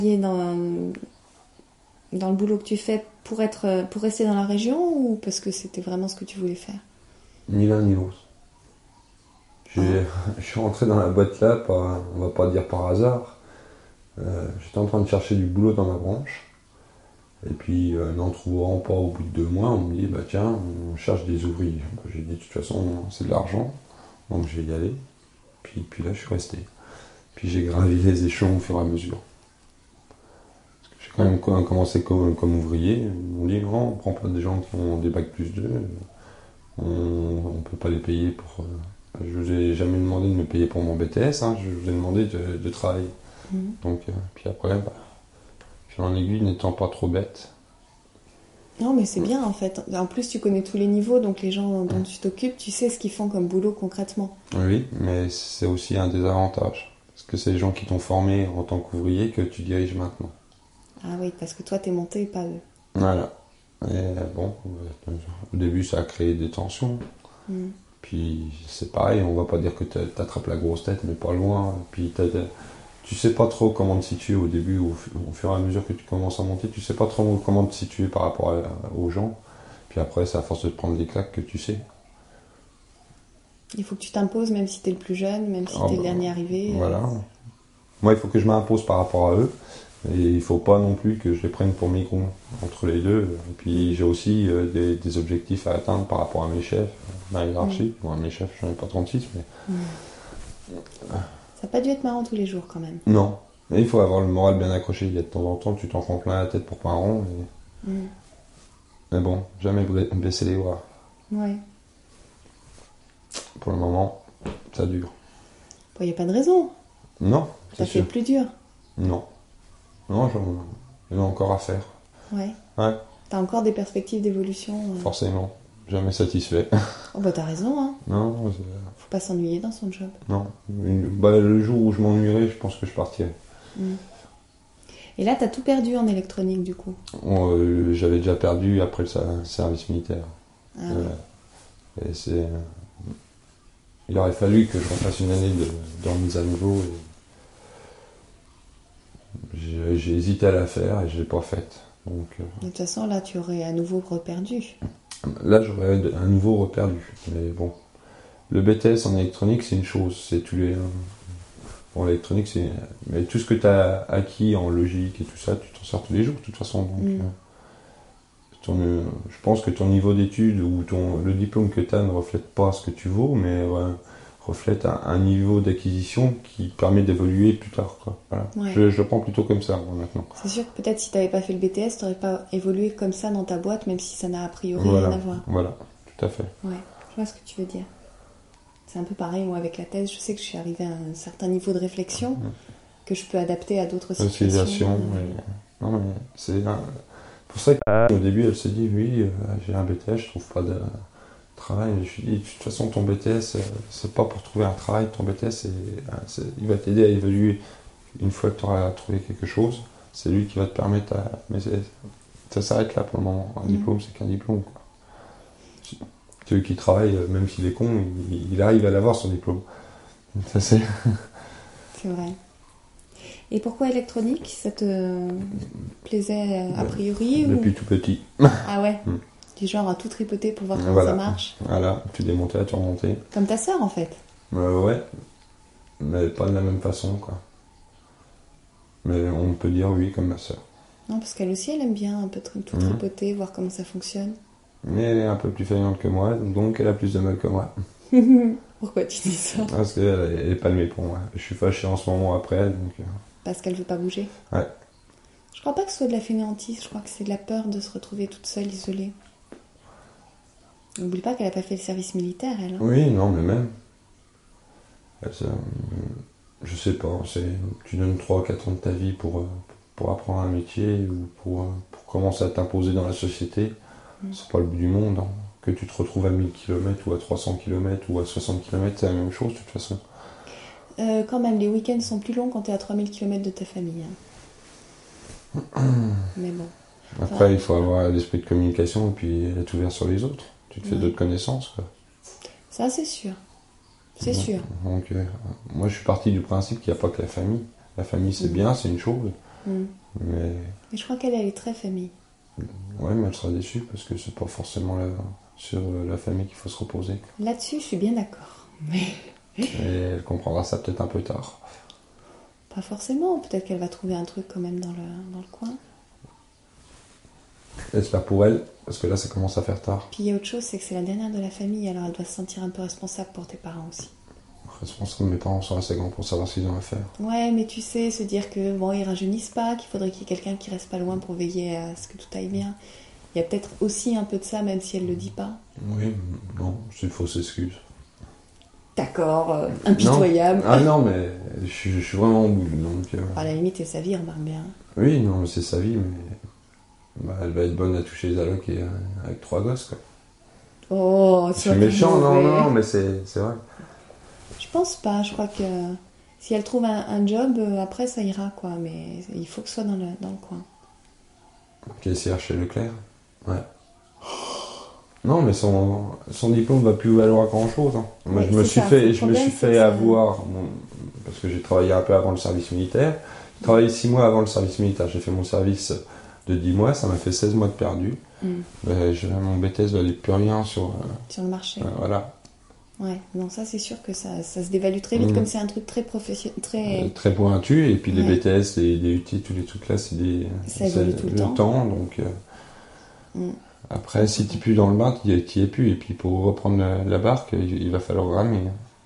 Dans le boulot que tu fais pour rester dans la région ou parce que c'était vraiment ce que tu voulais faire? Ni l'un ni l'autre. Je suis rentré dans la boîte là, on va pas dire par hasard. J'étais en train de chercher du boulot dans ma branche. Et puis, n'en trouvant pas au bout de 2 mois, on me dit, bah tiens, on cherche des ouvriers. J'ai dit, de toute façon, c'est de l'argent, donc je vais y aller. Puis là, je suis resté. Puis j'ai gravi les échelons au fur et à mesure. J'ai quand même commencé comme ouvrier. Ils m'ont dit, non, on prend pas des gens qui ont des bacs plus 2. On peut pas les payer pour... je vous ai jamais demandé de me payer pour mon BTS, hein, je vous ai demandé de travailler. Donc, puis après, fil en aiguille, n'étant pas trop bête. Non, mais c'est bien en fait. En plus, tu connais tous les niveaux, donc les gens dont tu t'occupes, tu sais ce qu'ils font comme boulot concrètement. Oui, mais c'est aussi un désavantage. Parce que c'est les gens qui t'ont formé en tant qu'ouvrier que tu diriges maintenant. Ah oui, parce que toi, t'es monté et pas eux. Voilà. Et bon, au début, ça a créé des tensions. Puis c'est pareil, on va pas dire que t'attrapes la grosse tête, mais pas loin. Puis tu sais pas trop comment te situer au début, au fur et à mesure que tu commences à monter, tu sais pas trop comment te situer par rapport aux gens. Puis après, c'est à force de te prendre des claques que tu sais. Il faut que tu t'imposes, même si t'es le plus jeune, même si t'es le dernier arrivé. Voilà. Moi, il faut que je m'impose par rapport à eux. Et il faut pas non plus que je les prenne pour mes cons entre les deux. Et puis j'ai aussi des objectifs à atteindre par rapport à mes chefs, ma hiérarchie. Bon, mes chefs, j'en ai pas 36, mais... Ça n'a pas dû être marrant tous les jours quand même. Non. Mais il faut avoir le moral bien accroché. Il y a de temps en temps, tu t'en prends plein la tête pour pas un rond. Mais bon, jamais baisser les bras. Ouais. Pour le moment, ça dure. Il n'y a pas de raison. Non, Ça fait plus dur. Non. Non, j'en ai encore à faire. Ouais. Ouais. T'as encore des perspectives d'évolution. Forcément. Jamais satisfait. Oh bah t'as raison, hein. Non, faut pas s'ennuyer dans son job. Non. Le jour où je m'ennuierai, je pense que je partirai. Et là, t'as tout perdu en électronique, du coup? J'avais déjà perdu après le service militaire. Ah ouais. Et il aurait fallu que je refasse une année de remise à niveau. J'ai hésité à la faire et je l'ai pas faite. Donc, de toute façon, là, tu aurais à nouveau reperdu. Là, j'aurais à nouveau reperdu. Mais bon, le BTS en électronique, c'est une chose. C'est tous les... Bon, l'électronique, c'est... Mais tout ce que tu as acquis en logique et tout ça, tu t'en sers tous les jours, de toute façon. Donc, je pense que ton niveau d'études ou le diplôme que tu as ne reflète pas ce que tu vaux, mais reflète un niveau d'acquisition qui permet d'évoluer plus tard. Quoi. Voilà. Ouais. Je le prends plutôt comme ça, moi, maintenant. C'est sûr que peut-être si tu n'avais pas fait le BTS, tu n'aurais pas évolué comme ça dans ta boîte, même si ça n'a a priori rien à voir. Voilà, tout à fait. Ouais, je vois ce que tu veux dire. C'est un peu pareil, moi, avec la thèse. Je sais que je suis arrivée à un certain niveau de réflexion que je peux adapter à d'autres situations. Non, mais c'est pour ça qu'au début, elle s'est dit, oui, j'ai un BTS, je trouve pas de travail. Je lui ai dit, de toute façon, ton BTS, c'est pas pour trouver un travail. Ton BTS, il va t'aider à évoluer. Une fois que tu auras trouvé quelque chose, c'est lui qui va te permettre Mais ça s'arrête là pour le moment. Un diplôme, c'est qu'un diplôme, quoi. Celui qui travaille, même s'il est con, il arrive à l'avoir son diplôme. Ça, c'est vrai. Et pourquoi électronique? Ça te plaisait a priori? Depuis tout petit. Ah ouais. Du genre à tout tripoter pour voir comment ça marche. Voilà, tu démontais, tu remontais. Comme ta sœur en fait. Ouais, mais pas de la même façon, quoi. Mais on peut dire oui, comme ma sœur. Non, parce qu'elle aussi, elle aime bien un peu tout tripoter, voir comment ça fonctionne. Mais elle est un peu plus faillante que moi, donc elle a plus de mal que moi. Pourquoi tu dis ça? Parce qu'elle est palmée pour moi. Je suis fâché en ce moment après elle, donc... Parce qu'elle veut pas bouger? Ouais. Je crois pas que ce soit de la fainéantise, je crois que c'est de la peur de se retrouver toute seule, isolée. N'oublie pas qu'elle a pas fait le service militaire, elle. Hein. Oui, non, mais même. Je sais pas, tu donnes 3-4 ans de ta vie pour apprendre un métier ou pour commencer à t'imposer dans la société. C'est pas le bout du monde. Hein. Que tu te retrouves à 1000 km ou à 300 km ou à 60 km, c'est la même chose de toute façon. Quand même, les week-ends sont plus longs quand tu es à 3000 km de ta famille. Hein. Mais bon. Après, il faut avoir l'esprit de communication et puis être ouvert sur les autres. Tu te fais d'autres connaissances, quoi. Ça, c'est sûr. C'est sûr. Donc, moi, je suis parti du principe qu'il n'y a pas que la famille. La famille, c'est bien, c'est une chose. Mais je crois qu'elle est très famille. Ouais, mais elle sera déçue parce que c'est pas forcément sur la famille qu'il faut se reposer. Là-dessus, je suis bien d'accord. Mais... Et elle comprendra ça peut-être un peu tard. Pas forcément. Peut-être qu'elle va trouver un truc quand même dans le coin. J'espère pour elle, parce que là, ça commence à faire tard. Puis il y a autre chose, c'est que c'est la dernière de la famille, alors elle doit se sentir un peu responsable pour tes parents aussi. Responsable, mes parents sont assez grands pour savoir ce qu'ils ont à faire. Ouais, mais tu sais, se dire que bon, ils rajeunissent pas, qu'il faudrait qu'il y ait quelqu'un qui reste pas loin pour veiller à ce que tout aille bien. Il y a peut-être aussi un peu de ça, même si elle le dit pas. Oui, non, c'est une fausse excuse. D'accord, impitoyable. Non. Ah non, mais je suis vraiment au bout. Donc, à la limite, c'est sa vie, remarque bien. Oui, non, c'est sa vie, mais elle va être bonne à toucher les allocs avec 3 gosses, quoi. Oh, je suis méchant, non, mais c'est vrai. Je pense pas, je crois que si elle trouve un job, après ça ira, quoi, mais il faut que ce soit dans le coin. Caissière chez Leclerc. Ouais. Non, mais son diplôme va plus valoir grand chose. Hein. Moi, je me suis fait avoir, parce que j'ai travaillé un peu avant le service militaire. J'ai travaillé 6 mois avant le service militaire. J'ai fait mon service de 10 mois, ça m'a fait 16 mois de perdu. Mon BTS valait plus rien sur le marché. Voilà. Ouais, non, ça c'est sûr que ça se dévalue très vite, comme c'est un truc très professionnel. Très pointu, et puis les BTS, les DUT, tous les trucs là, ça évolue tout le temps. Donc, après, si tu n'es plus dans le bain, tu n'y es plus, et puis pour reprendre la barque, il va falloir ramer.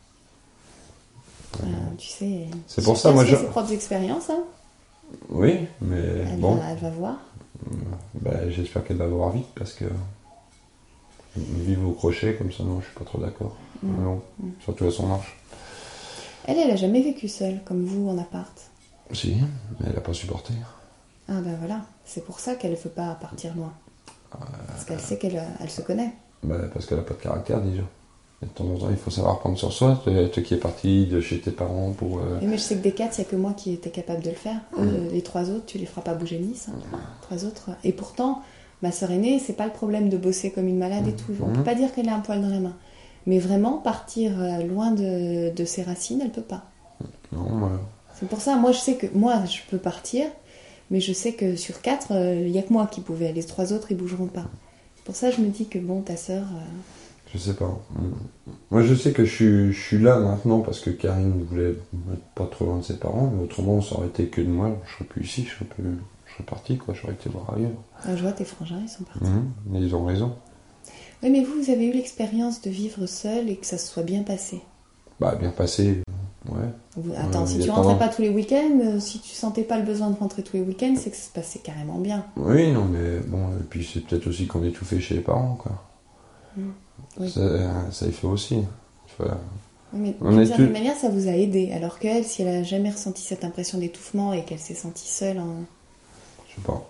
Tu sais, c'est pour ça, moi j'ai ses propres expériences. Hein. Oui, mais elle va voir. J'espère qu'elle va voir vite, parce que vivre au crochet comme ça, non, je suis pas trop d'accord. Non, surtout à son âge. Elle a jamais vécu seule, comme vous, en appart. Si, mais elle a pas supporté. Ah ben voilà, c'est pour ça qu'elle veut pas partir loin. Parce qu'elle sait qu'elle se connaît. Parce qu'elle a pas de caractère déjà. Et de temps en temps, il faut savoir prendre sur soi. Toi qui es parti de chez tes parents pour... Oui, mais je sais que des 4, il n'y a que moi qui étais capable de le faire. Les 3 autres, tu les feras pas bouger Nice. 3 autres. Et pourtant, ma sœur aînée, c'est pas le problème de bosser comme une malade et tout. On peut pas dire qu'elle a un poil dans la main. Mais vraiment, partir loin de ses racines, elle peut pas. Non, voilà. C'est pour ça, moi je sais que je peux partir, mais je sais que sur 4, il n'y a que moi qui pouvais. Les 3 autres, ils bougeront pas. C'est pour ça que je me dis que bon, ta sœur... Je sais pas. Moi je sais que je suis là maintenant parce que Karine voulait être pas trop loin de ses parents, mais autrement ça aurait été que de moi, je serais plus ici, je serais parti, quoi, j'aurais été voir ailleurs. Je vois tes frangins, ils sont partis. Mais ils ont raison. Oui, mais vous avez eu l'expérience de vivre seul et que ça se soit bien passé. Bien passé, ouais. Attends, si tu rentrais pas tous les week-ends, si tu sentais pas le besoin de rentrer tous les week-ends, c'est que ça se passait carrément bien. Oui, non, mais bon, et puis c'est peut-être aussi qu'on est tout fait chez les parents, quoi. Oui. Ça y fait aussi. Voilà. Mais d'une certaine manière, ça vous a aidé. Alors qu'elle, si elle a jamais ressenti cette impression d'étouffement et qu'elle s'est sentie seule... Je sais pas.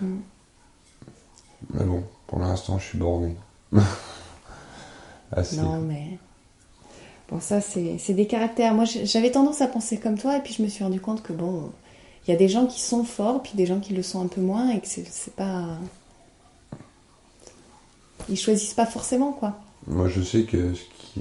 Mais bon, pour l'instant, je suis borné. Non, mais... Bon, ça, c'est des caractères. Moi, j'avais tendance à penser comme toi, et puis je me suis rendu compte que, bon, il y a des gens qui sont forts, puis des gens qui le sont un peu moins, et que c'est pas... Ils choisissent pas forcément, quoi. Moi, je sais que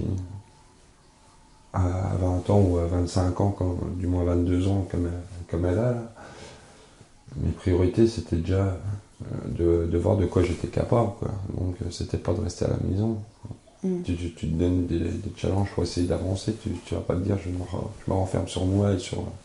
à 20 ans ou à 25 ans, du moins 22 ans, comme elle a, là, mes priorités, c'était déjà de voir de quoi j'étais capable, quoi. Donc, c'était pas de rester à la maison. Tu te donnes des challenges pour essayer d'avancer. Tu vas pas te dire je me renferme sur moi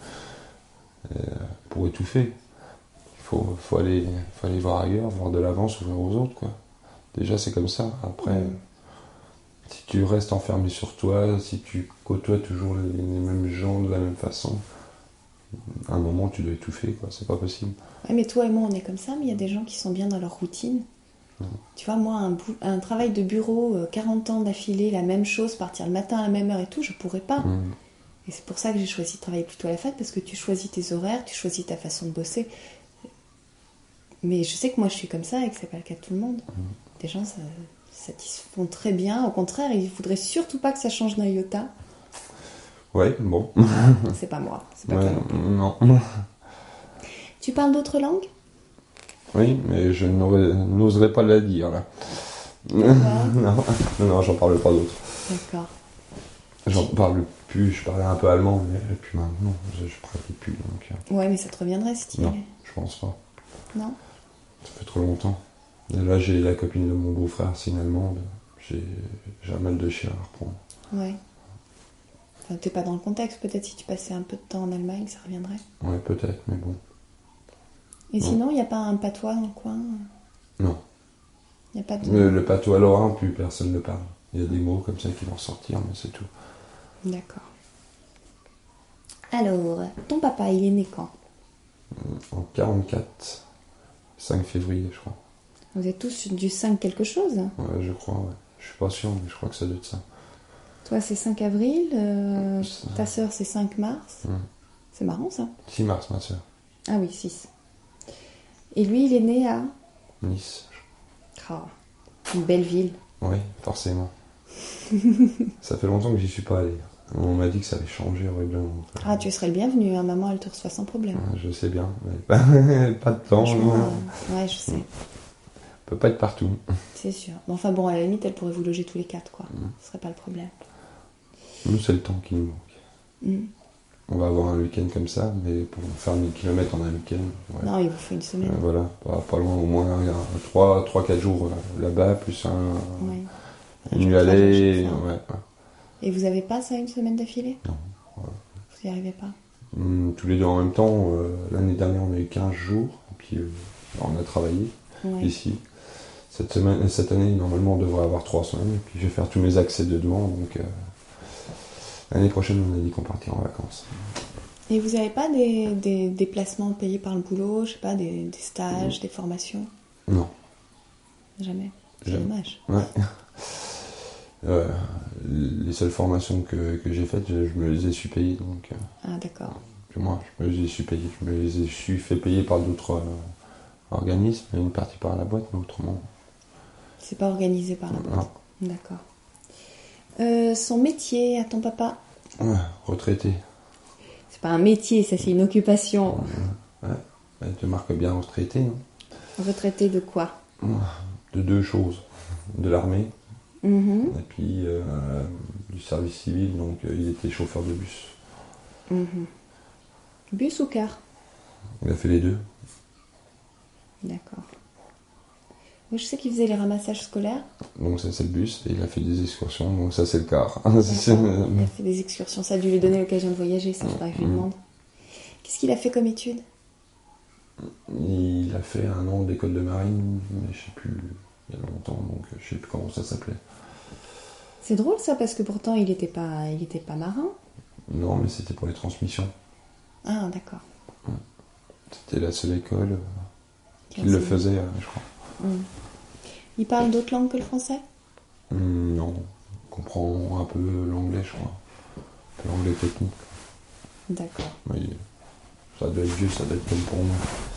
pour étouffer. Il faut aller voir ailleurs, voir de l'avant, s'ouvrir aux autres, quoi. Déjà c'est comme ça. Après, si tu restes enfermé sur toi, si tu côtoies toujours les mêmes gens de la même façon, à un moment tu dois étouffer, quoi. C'est pas possible. Ouais, mais toi et moi on est comme ça, mais il y a des gens qui sont bien dans leur routine. Tu vois, moi, un travail de bureau, 40 ans d'affilée, la même chose, partir le matin à la même heure et tout, je pourrais pas. Et c'est pour ça que j'ai choisi de travailler plutôt à la fête, parce que tu choisis tes horaires, tu choisis ta façon de bosser. Mais je sais que moi, je suis comme ça et que c'est pas le cas de tout le monde. Des gens, ça satisfont très bien. Au contraire, ils voudraient surtout pas que ça change d'un iota. Ouais, bon. C'est pas moi. C'est pas toi non. Tu parles d'autres langues ? Oui, mais je n'oserais pas la dire, là. Non, j'en parle pas d'autres. D'accord. J'en parle plus, je parlais un peu allemand, mais puis maintenant, je pratique plus. Donc, Ouais, mais ça te reviendrait si tu y non, allais. je pense pas. Non. Ça fait trop longtemps. Et là, j'ai la copine de mon beau-frère, c'est une Allemande. J'ai un mal de chien à reprendre. Ouais. Enfin, t'es pas dans le contexte, peut-être si tu passais un peu de temps en Allemagne, ça reviendrait. Ouais, peut-être, mais bon. Et Non. sinon, il n'y a pas un patois dans le coin? Non. Il n'y a pas de... Le patois lorrain, plus personne ne parle. Il y a des mots comme ça qui vont sortir, mais c'est tout. D'accord. Alors, ton papa, il est né quand? En 44, 5 février, je crois. Vous êtes tous du 5 quelque chose? Ouais, je crois, ouais. Je suis pas sûr, mais je crois que ça doit être ça. Toi, c'est 5 avril, ta sœur, c'est 5 mars. C'est marrant, ça. 6 mars, ma soeur. Ah oui, 6. Et lui, il est né à... Nice. Oh, une belle ville. Oui, forcément. Ça fait longtemps que j'y suis pas allé. On m'a dit que ça avait changé horriblement. Ah, tu serais le bienvenu, hein. Maman, elle te reçoit sans problème. Ouais, je sais bien, mais pas de temps. Franchement, On ouais, je sais. peut pas être partout. C'est sûr. Mais enfin bon, à la limite, elle pourrait vous loger tous les 4, quoi. Ce serait pas le problème. Nous, c'est le temps qui nous manque. On va avoir un week-end comme ça, mais pour faire 1000 km en un week-end, ouais. Non, il vous faut une semaine. Voilà, pas loin, au moins 3-4 jours là-bas, plus Ouais. une jour nuit de trajet aller. chaque fois. Ouais. Et vous avez pas ça une semaine d'affilée? Non. Ouais. Vous y arrivez pas? Tous les deux en même temps, l'année dernière on a eu 15 jours, et puis on a travaillé Ouais. ici. Cette année, normalement, on devrait avoir 3 semaines, et puis je vais faire tous mes accès de devant, donc l'année prochaine, on a dit qu'on partirait en vacances. Et vous avez pas des déplacements payés par le boulot, je sais pas, des stages, des formations? Non. Jamais. C'est Jamais. dommage. Ouais. Les seules formations que j'ai faites, je me les ai su payer, donc Ah, d'accord. moi, je me les ai su payer. Je me les ai su fait payer par d'autres organismes, une partie par la boîte, mais autrement. C'est pas organisé par la boîte. Non. D'accord. Son métier à ton papa? Ouais, retraité. C'est pas un métier, ça, c'est une occupation. Ouais. Elle te marque bien retraité, non? Retraité de quoi? De 2 choses. De l'armée, Mhm. et puis du service civil, donc il était chauffeur de bus. Mhm. Bus ou car? Il a fait les deux. D'accord. Oui, je sais qu'il faisait les ramassages scolaires. Donc ça c'est le bus, et il a fait des excursions, donc ça c'est le car. Il a fait des excursions, ça a dû lui donner l'occasion de voyager, ça faudrait que je lui demande. Qu'est-ce qu'il a fait comme étude? Il a fait 1 an d'école de marine, mais je sais plus, il y a longtemps, donc je sais plus comment ça s'appelait. C'est drôle ça, parce que pourtant il était pas marin. Non, mais c'était pour les transmissions. Ah, d'accord. C'était la seule école qui le faisait, je crois. Il parle d'autres langues que le français? Non, on comprend un peu l'anglais, je crois. Un peu l'anglais technique. D'accord. Mais ça doit être vieux, ça doit être comme pour moi.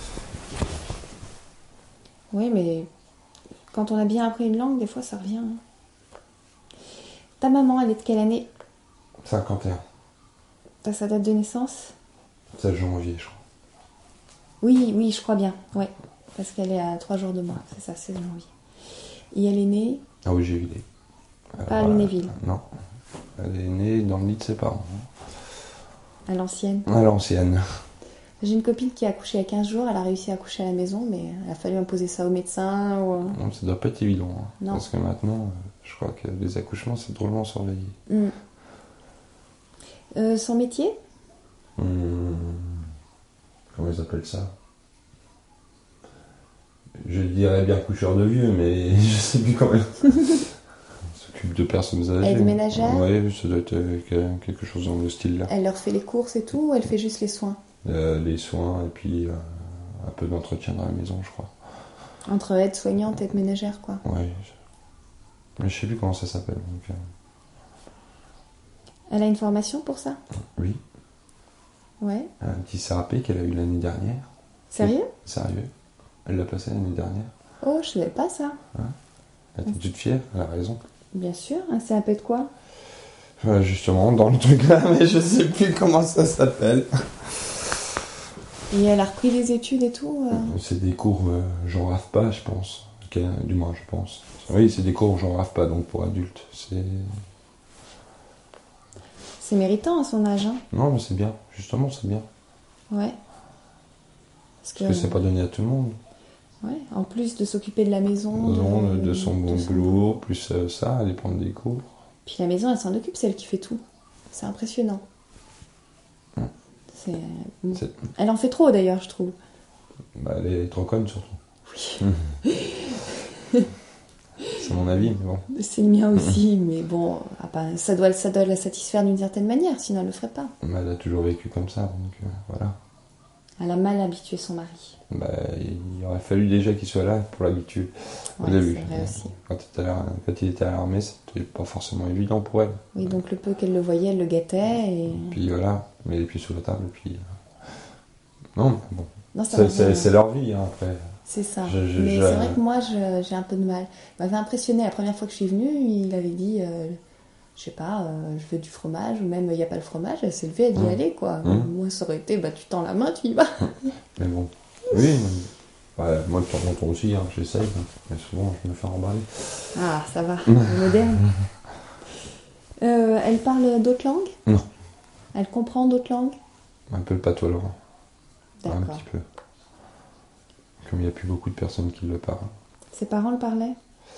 Oui, mais quand on a bien appris une langue, des fois ça revient. Hein. Ta maman, elle est de quelle année? 51. T'as sa date de naissance? 16 janvier, je crois. Oui, je crois bien. Ouais, parce qu'elle est à 3 jours de moi. C'est ça, 16 janvier. Et elle est née Ah oui, j'ai eu des. pas à Lunéville, Non. Elle est née dans le lit de ses parents. à l'ancienne. À l'ancienne. J'ai une copine qui a accouché à 15 jours. Elle a réussi à accoucher à la maison, mais il a fallu imposer ça au médecin. Ou... Non, ça doit pas être évident. Hein. Non. Parce que maintenant, je crois que les accouchements, c'est drôlement surveillé. Son métier? Comment ils appellent ça? Je dirais bien coucheur de vieux, mais je sais plus comment elle s'occupe de personnes âgées. Aide ménagère? Oui, ça doit être quelque chose dans le style-là. Elle leur fait les courses et tout, ou elle fait juste les soins? Les soins et puis un peu d'entretien dans la maison, je crois. Entre aide soignante et aide ménagère, quoi. Oui. Mais je sais plus comment ça s'appelle. Donc, Elle a une formation pour ça? oui. Ouais. Un petit CAP qu'elle a eu l'année dernière. Sérieux? Sérieux. Elle l'a passé l'année dernière. Oh, je savais pas ça. Elle était toute fière, elle a raison. Bien sûr, un CAP de quoi? Justement, dans le truc là, mais je sais plus comment ça s'appelle. Et elle a repris les études et tout C'est des cours genre AFPA, je pense. Du moins, je pense. Oui, c'est des cours genre AFPA, donc pour adultes. C'est méritant à son âge, hein. Non, mais c'est bien. Justement, c'est bien. Ouais. Parce que c'est pas donné à tout le monde. Ouais. En plus de s'occuper de la maison, De son bon boulot, plus ça, aller prendre des cours. Puis la maison, elle s'en occupe, c'est elle qui fait tout. C'est impressionnant. Elle en fait trop d'ailleurs, je trouve. Bah, elle est trop conne surtout. Oui. C'est mon avis, mais bon. C'est le mien aussi, mais bon, ça doit la satisfaire d'une certaine manière, sinon elle le ferait pas. Bah, elle a toujours vécu comme ça, donc voilà. Elle a mal habitué son mari. Bah, il aurait fallu déjà qu'il soit là pour l'habituer. Ouais, au début. C'est vrai aussi. Quand il était à l'armée, c'était pas forcément évident pour elle. Oui, donc le peu qu'elle le voyait, elle le gâtait. Et puis voilà, met les pieds sous la table, et puis. Non, mais bon. Non, c'est leur vie, hein, après. C'est ça. Mais c'est vrai que moi, j'ai un peu de mal. Il m'avait impressionné la première fois que je suis venue, il avait dit, je sais pas, je veux du fromage, ou même il n'y a pas le fromage, elle s'est levée, elle dit allez, quoi. Moi, ça aurait été, bah tu tends la main, tu y vas. Mais bon. Oui, moi de temps en temps aussi, hein, j'essaye, hein, mais souvent je me fais remballer. Ah, ça va, moderne. Elle parle d'autres langues ? Non. Elle comprend d'autres langues ? Un peu le patois lorrain. D'accord. Un petit peu. Comme il n'y a plus beaucoup de personnes qui le parlent. Ses parents le parlaient ?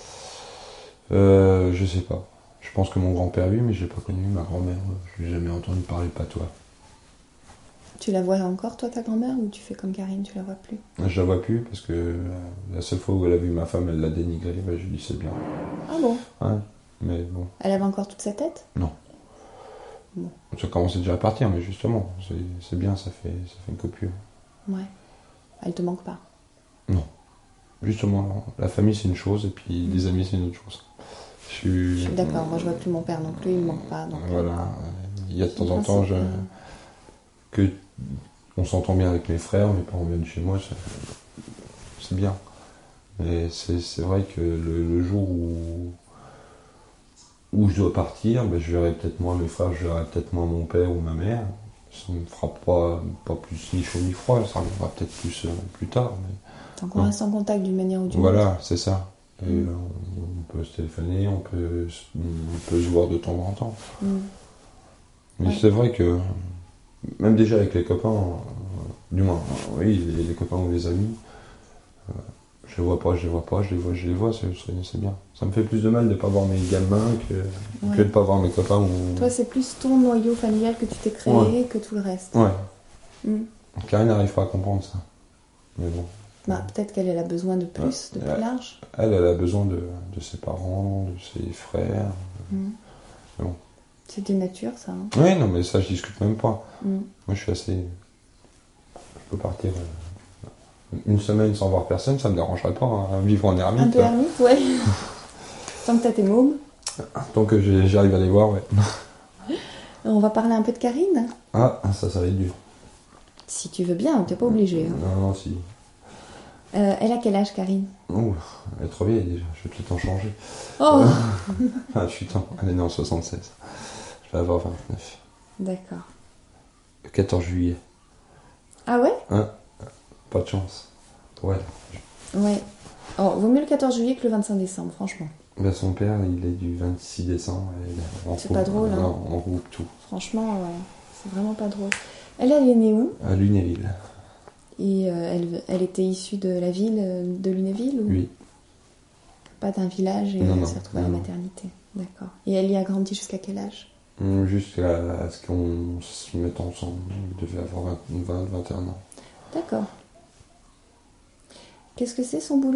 Je sais pas. Je pense que mon grand-père, oui, mais j'ai pas connu ma grand-mère. Je n'ai jamais entendu parler patois. Tu la vois encore, toi, ta grand-mère, ou tu fais comme Karine, tu la vois plus ? Je la vois plus parce que la seule fois où elle a vu ma femme, elle l'a dénigrée. Bah, je lui dis c'est bien. Ah bon ? Ouais, mais bon. Elle avait encore toute sa tête ? Non. Bon. Ça commençait déjà à partir, mais justement, c'est bien, ça fait une coupure. Ouais. Elle te manque pas ? Non. Justement, non. La famille c'est une chose et puis les amis c'est une autre chose. Je suis d'accord, moi je vois plus mon père non plus, il me manque pas. Donc voilà. Il y a de temps en temps que on s'entend bien avec mes frères, mes parents viennent chez moi, c'est bien. Mais c'est vrai que le jour où je dois partir, ben, je verrai peut-être moins mes frères, je verrai peut-être moins mon père ou ma mère. Ça me fera pas plus ni chaud ni froid, ça arrivera peut-être plus tard. Mais... Tant qu'on reste en contact d'une manière ou d'une autre. Voilà, c'est ça. Et on peut se téléphoner, on peut se voir de temps en temps. Mais c'est vrai que, même déjà avec les copains, du moins, oui, les copains ou les amis, je les vois pas, je les vois, c'est bien. Ça me fait plus de mal de ne pas voir mes gamins que de ne pas voir mes copains. Toi, c'est plus ton noyau familial que tu t'es créé que tout le reste. Ouais. Karine n'arrive pas à comprendre ça. Mais bon. Peut-être qu'elle a besoin de plus, de plus large. Elle a besoin de ses parents, de ses frères. Bon. C'est de nature, ça. Hein. Oui, non, mais ça, je discute même pas. Moi, je suis assez... Je peux partir une semaine sans voir personne, ça me dérangerait pas, hein, vivre en ermite. Un peu ermite, ouais. Tant que t'as tes mômes. Tant que j'arrive à les voir, ouais. On va parler un peu de Karine. Ah, ça va être dur. Si tu veux bien, t'es pas obligé. Hein. Non, si. Elle a quel âge, Karine ? Oh, elle est trop vieille déjà, je vais tout le temps changer. Oh je suis temps, elle est née en 76. Je vais avoir 29. D'accord. Le 14 juillet. Ah ouais ? Pas de chance. Ouais. Ouais. Oh, vaut mieux le 14 juillet que le 25 décembre, franchement. Ben, son père, il est du 26 décembre. C'est pas drôle, hein. Non, on groupe tout. Franchement, c'est vraiment pas drôle. Elle est née où ? À Lunéville. Et elle était issue de la ville de Lunéville ou... Oui. Pas d'un village et elle s'est retrouvée à la maternité. D'accord. Et elle y a grandi jusqu'à quel âge ? Jusqu'à ce qu'on se mette ensemble. Elle devait avoir 21 ans. D'accord. Qu'est-ce que c'est son boulot ?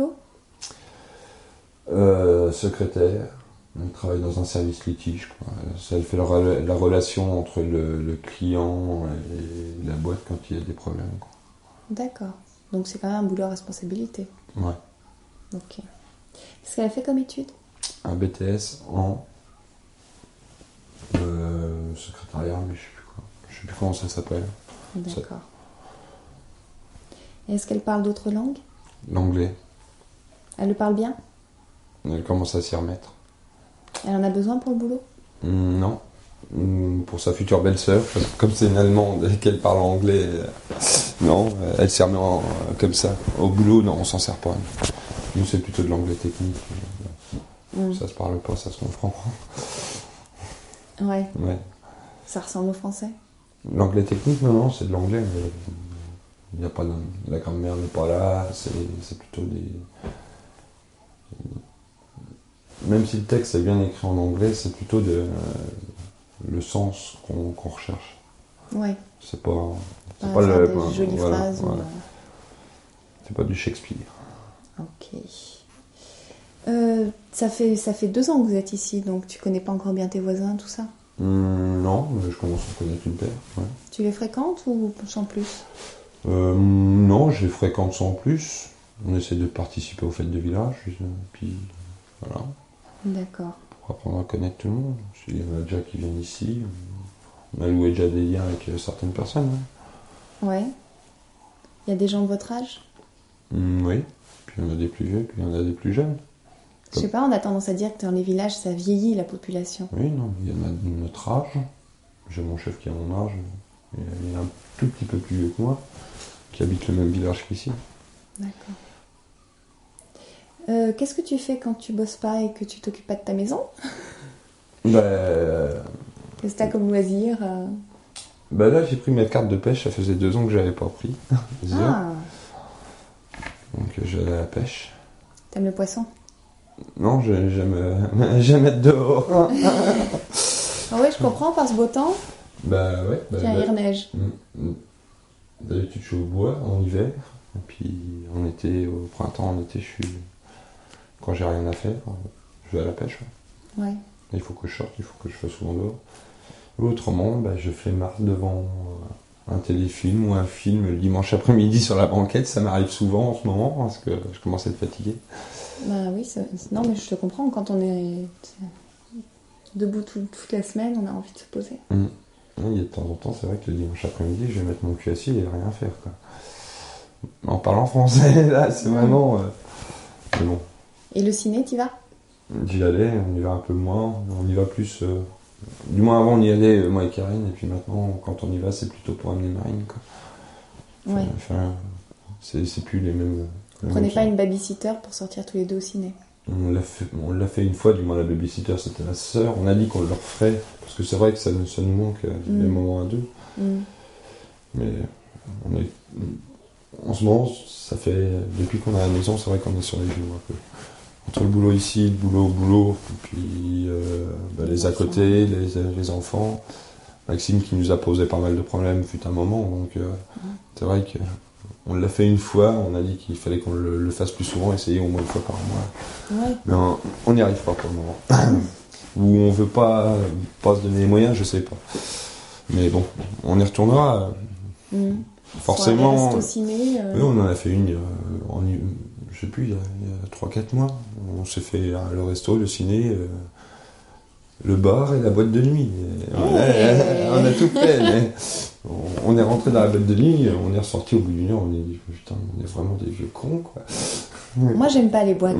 Secrétaire. Elle travaille dans un service litige. Quoi. Elle fait la relation entre le client et la boîte quand il y a des problèmes. Quoi. D'accord. Donc c'est quand même un boulot à responsabilité. Ouais. Ok. Qu'est-ce qu'elle a fait comme étude ? Un BTS en secrétariat, mais je sais plus comment ça s'appelle. D'accord. Et est-ce qu'elle parle d'autres langues ? L'anglais. Elle le parle bien ? Elle commence à s'y remettre. Elle en a besoin pour le boulot ? Non. Pour sa future belle-sœur, parce que comme c'est une Allemande et qu'elle parle anglais, non, elle s'y remet comme ça. Au boulot, non, on s'en sert pas. Nous, c'est plutôt de l'anglais technique. Ça se parle pas, ça se comprend. Ouais. Ça ressemble au français? L'anglais technique, non, c'est de l'anglais, mais il n'y a pas la grammaire n'est pas là, c'est plutôt des... Même si le texte est bien écrit en anglais, c'est plutôt le sens qu'on recherche. Ouais. C'est pas des jolies phrases. Voilà. C'est pas du Shakespeare. Ok. Ça fait 2 ans que vous êtes ici, donc tu connais pas encore bien tes voisins, tout ça? Non, mais je commence à connaître une paire. Ouais. Tu les fréquentes ou sans plus? Non, je les fréquente sans plus. On essaie de participer aux fêtes de village, puis voilà. D'accord. Pour apprendre à connaître tout le monde. Il y en a déjà qui viennent ici. On a loué déjà des liens avec certaines personnes. Ouais. Il y a des gens de votre âge? Oui. Puis il y en a des plus vieux, puis il y en a des plus jeunes. Je sais pas, on a tendance à dire que dans les villages, ça vieillit la population. Oui, non, il y en a de notre âge. J'ai mon chef qui a mon âge. Il est un tout petit peu plus vieux que moi, qui habite le même village qu'ici. D'accord. Qu'est-ce que tu fais quand tu bosses pas et que tu t'occupes pas de ta maison? Qu'est-ce que t'as comme loisir? Là, j'ai pris ma carte de pêche, ça faisait 2 ans que j'avais pas pris. Ah, Donc j'allais à la pêche. t'aimes le poisson? Non, j'aime être dehors. Ah ouais, je comprends, par ce beau temps. Ouais. Tiens, il neige. D'habitude, je suis au bois en hiver. Et puis en été, au printemps, en été, quand j'ai rien à faire, je vais à la pêche. Ouais. Il faut que je sorte, il faut que je fasse souvent dehors. Ou autrement, je fais marre devant un téléfilm ou un film le dimanche après-midi sur la banquette. Ça m'arrive souvent en ce moment parce que je commence à être fatigué. Bah oui, non mais je te comprends, quand on est debout toute la semaine, on a envie de se poser. Il y a de temps en temps, c'est vrai que le dimanche après-midi, je vais mettre mon cul assis et rien faire, quoi. En parlant français, là, c'est vraiment... Mais bon. Et le ciné, t'y vas? J'y allais, on y va un peu moins, on y va plus... Du moins avant, on y allait, moi et Karine, et puis maintenant, quand on y va, c'est plutôt pour amener Marine, quoi. Ouais. C'est plus les mêmes... Vous prenez pas une babysitter pour sortir tous les deux au ciné? On l'a fait une fois, du moins la babysitter c'était ma sœur. On a dit qu'on le referait, parce que c'est vrai que ça nous manque les moments à deux. Mais en ce moment, ça fait, depuis qu'on a la maison, c'est vrai qu'on est sur les genoux un peu. Entre le boulot ici, le boulot au boulot, et puis les à côté, les enfants. Maxime qui nous a posé pas mal de problèmes fut un moment, donc c'est vrai que on l'a fait une fois, on a dit qu'il fallait qu'on le fasse plus souvent, essayer au moins une fois par mois. Ouais. Mais on n'y arrive pas pour le moment. Ou on veut pas se donner les moyens, je sais pas. Mais bon, on y retournera. Forcément. Au ciné, Oui, on en a fait une, je sais plus, il y a 3-4 mois. On s'est fait le resto, le ciné, le bar et la boîte de nuit. On a tout fait. Mais on est rentré dans la boîte de nuit, on est ressorti au bout d'une heure, on est dit putain, on est vraiment des vieux cons, quoi. Moi, j'aime pas les boîtes.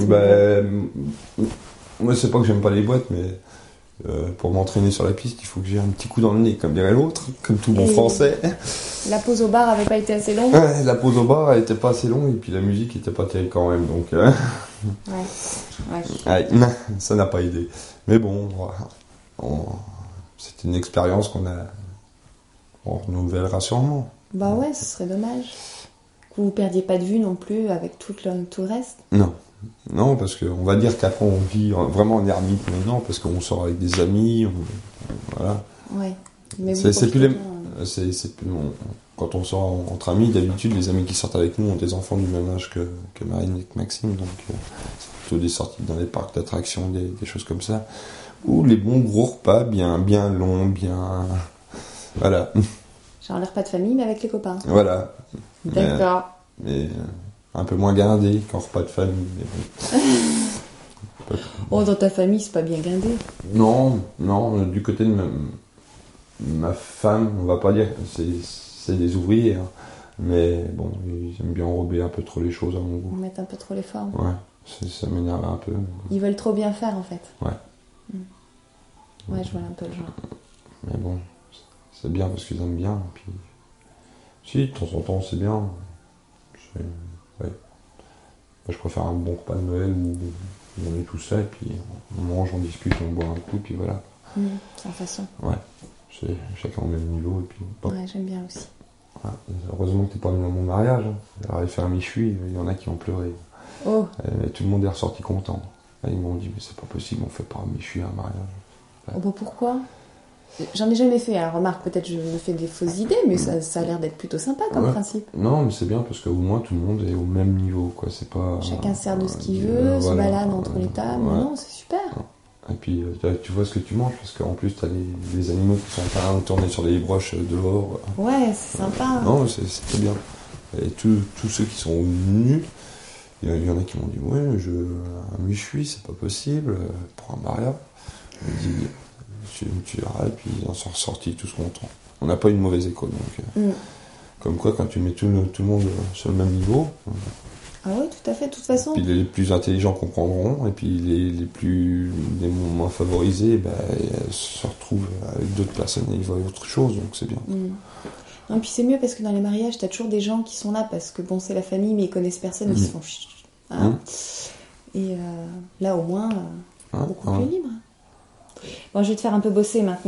Moi, c'est pas que j'aime pas les boîtes, mais pour m'entraîner sur la piste, il faut que j'ai un petit coup dans le nez, comme dirait l'autre, comme tout bon français. La pause au bar avait pas été assez longue? Ouais, la pause au bar elle était pas assez longue, et puis la musique était pas terrible quand même, donc... Ouais, ça n'a pas aidé. Mais bon, c'était une expérience qu'on renouvellera sûrement. Bah ouais, ce serait dommage. Que vous perdiez pas de vue non plus avec tout le reste. Non, parce qu'on va dire qu'après on vit vraiment en ermite maintenant, parce qu'on sort avec des amis, voilà. Ouais. Mais c'est plus quand on sort entre amis, d'habitude les amis qui sortent avec nous ont des enfants du même âge que Marine et que Maxime, donc c'est plutôt des sorties dans les parcs d'attractions, des choses comme ça. Ou les bons gros repas, bien longs, bien... Voilà. Genre le repas de famille, mais avec les copains. Voilà. D'accord. Mais un peu moins guindé qu'en repas de famille. Mais bon. Oh, dans ta famille, c'est pas bien guindé. Non, du côté de ma femme, on va pas dire, c'est des ouvriers, hein. Mais bon, ils aiment bien enrober un peu trop les choses à mon goût. Mettre un peu trop les formes. Ouais, ça m'énerve un peu. Ils veulent trop bien faire, en fait. Ouais. Ouais, je vois un peu le genre. Mais bon, c'est bien parce qu'ils aiment bien. Et puis, si, de temps en temps, c'est bien. Ouais. Je préfère un bon repas de Noël où on est tout seul, et puis on mange, on discute, on boit un coup, puis voilà. Sans façon. Ouais. C'est chacun au même niveau, et puis bon. Ouais, j'aime bien aussi. Voilà. Heureusement que t'es pas venu à mon mariage. Hein. J'aurais fait un méchoui, il y en a qui ont pleuré. Oh, Et tout le monde est ressorti content. Là, ils m'ont dit, mais c'est pas possible, on fait pas un méchoui à un mariage. oh bah pourquoi? J'en ai jamais fait. Alors remarque, peut-être je me fais des fausses idées, mais ça a l'air d'être plutôt sympa comme Ouais. principe. Non, mais c'est bien parce qu'au moins tout le monde est au même niveau, quoi. C'est pas. Chacun sert de ce qu'il veut, se balade entre les tables. Ouais. Non, c'est super. Et puis tu vois ce que tu manges parce qu'en plus t'as les animaux qui sont en train de tourner sur les broches dehors. Ouais, c'est sympa. Non, c'est très bien. Et tous ceux qui sont venus, il y en a qui m'ont dit ouais, un méchoui c'est pas possible pour un mariage. Je me dis tu verras, et puis ils en sont ressortis tous contents. On n'a pas eu une mauvaise école donc. Comme quoi, quand tu mets tout le monde sur le même niveau, Ah oui, tout à fait. De toute façon, puis les plus intelligents comprendront, et puis les moins favorisés, se retrouvent avec d'autres personnes et ils voient autre chose, donc c'est bien. non, puis c'est mieux parce que dans les mariages, t'as toujours des gens qui sont là parce que bon, c'est la famille, mais ils connaissent personne, ils se font chut, hein. Et là, au moins, beaucoup plus libre. Bon, je vais te faire un peu bosser maintenant.